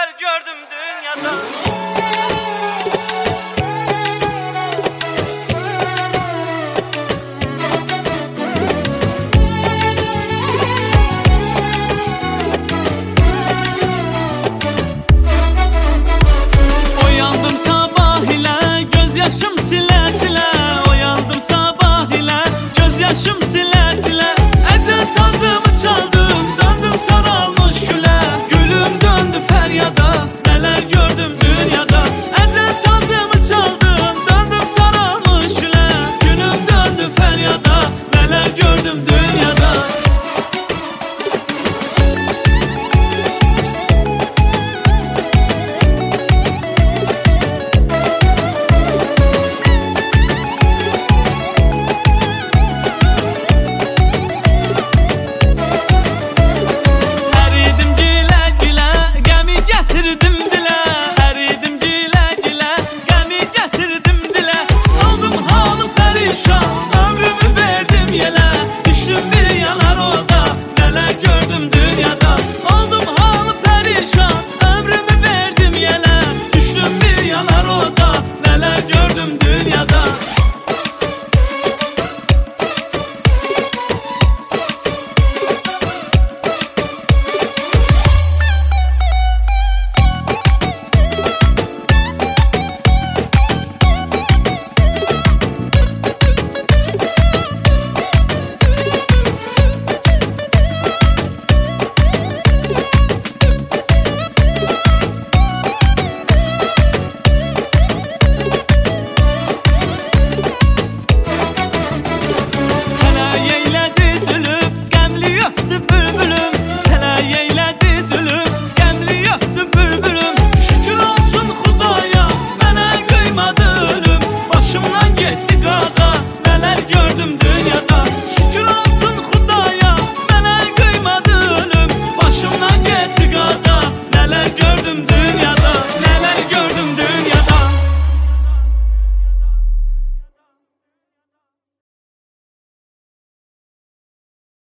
neler gördüm dünyada. Oyandım sabah ile gözyaşım sile sile. Oyandım sabah ile gözyaşım sile sile. Ecel sazımı çaldım, döndüm saralmış güle. Gülüm döndü feryada, neler gördüm dünyada. Ecel sazımı çaldım, döndüm saralmış güle. Gülüm döndü feryada, neler gördüm dünyada. Ömrümü verdim yele, düştüm bir yanar orada, neler gördüm